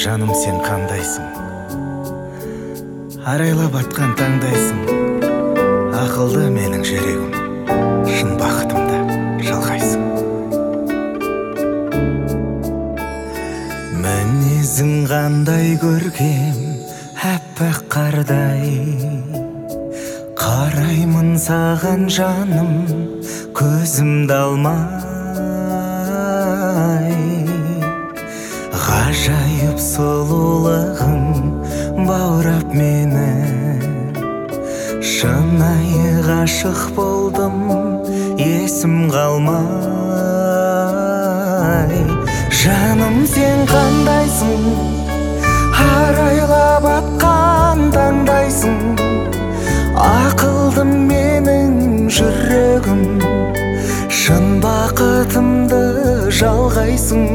Жаным, сен қандайсың? Арайлап атқан таңдайсың. Ақылды менің жүрегім, шын бақытымда жалғайсың. Мінезің қандай көркем, әппақ қардай. Қараймын саған жаным, көзімді алмай. Ғажайып сұлулығың баурап мені. Шынайы ғашық болдым, есім қалмай. Жаным, сен қандайсың? Арайлап атқан таңдайсың. Ақылдым менің жүрегім, шын бақытымды жалғайсың.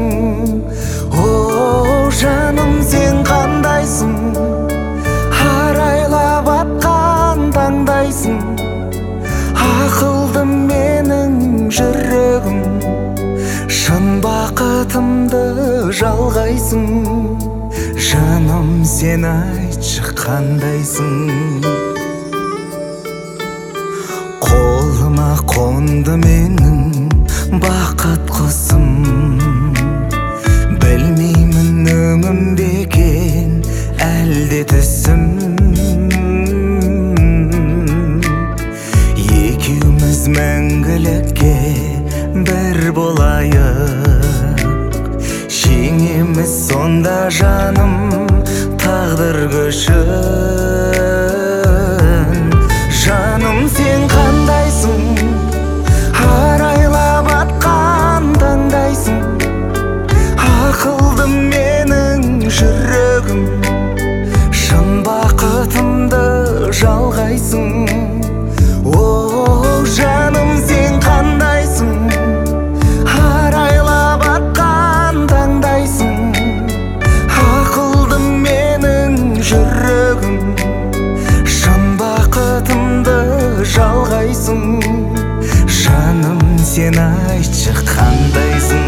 О, жаным, сен қандайсың? Арайлап атқан таңдайсың. Ақылдым менің жүрегім, шын бақытымды жалғайсың. Жаным, сен айтшы қандайсың? Қолыма қонды менің бақыт құсым. Білмеймін өңім бекен әлде түсім. Екеуміз мәңгілікке бір болайық. Жеңеміз сонда жаным тағдыр көшін. Жаным, сен қандайсың? Арайлап атқан таңдайсың. Ақылдым менің жүрегім, шын бақытымды жалғайсың. О, жаным, сен қандайсың? Арайлап атқан таңдайсың. Ақылдым менің жүрегім, шын бақытымды жалғайсың. Жаным, сен айтшы қандайсың?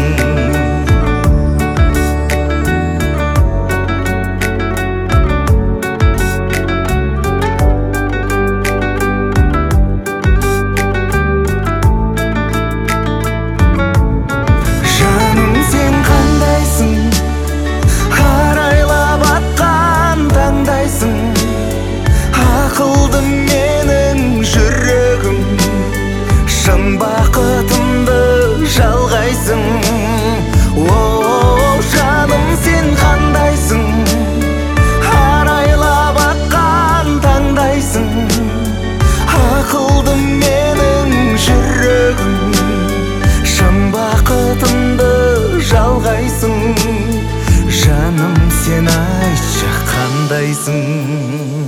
Ақылдым менің жүрегім, шын бақытымды жалғайсың. О, жаным, сен қандайсың? Арайлап атқан таңдайсың. Ақылдым менің жүрегім, шын бақытымды жалғайсың. Жаным, сен айтшы қандайсың?